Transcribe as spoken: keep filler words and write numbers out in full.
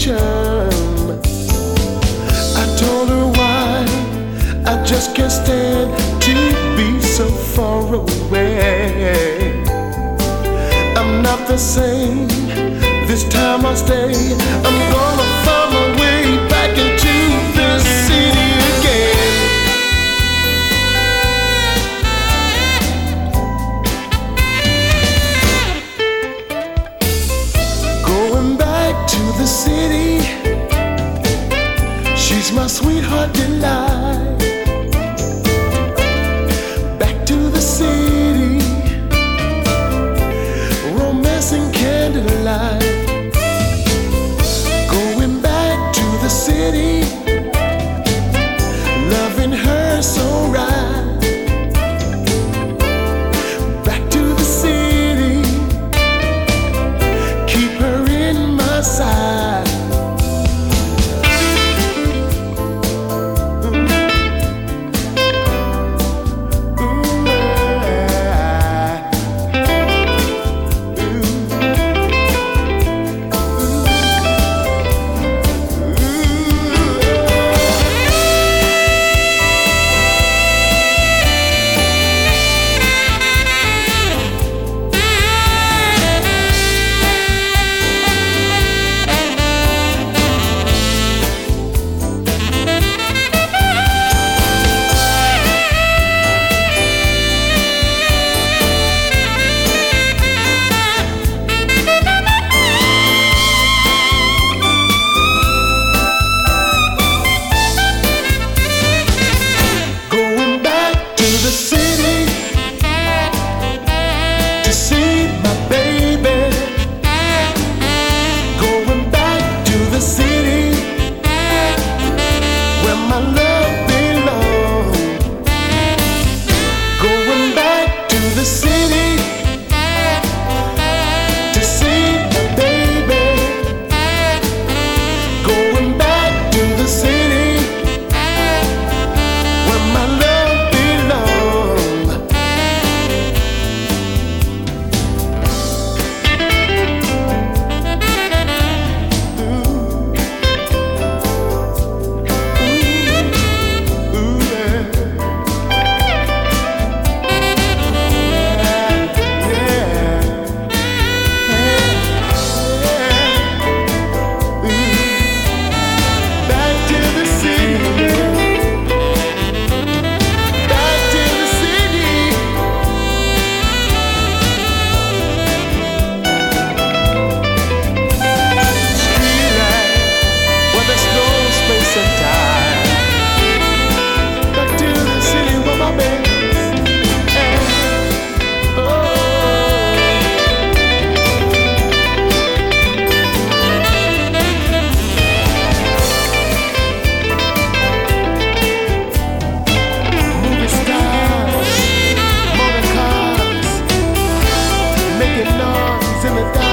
vacation. I told her why I just can't stand to be so far away. I'm not the same this time I stay. I'm gonna find my way back into the city again. Going back to the city, she's my sweetheart delight. Back to the city, romance and candlelight. Going back to the city, loving her so right. Back to the city, keep her in my sight. The city to see my baby. Going back to the city where my love belongs. Going back to the city to see my baby. Going back to the city where my love in the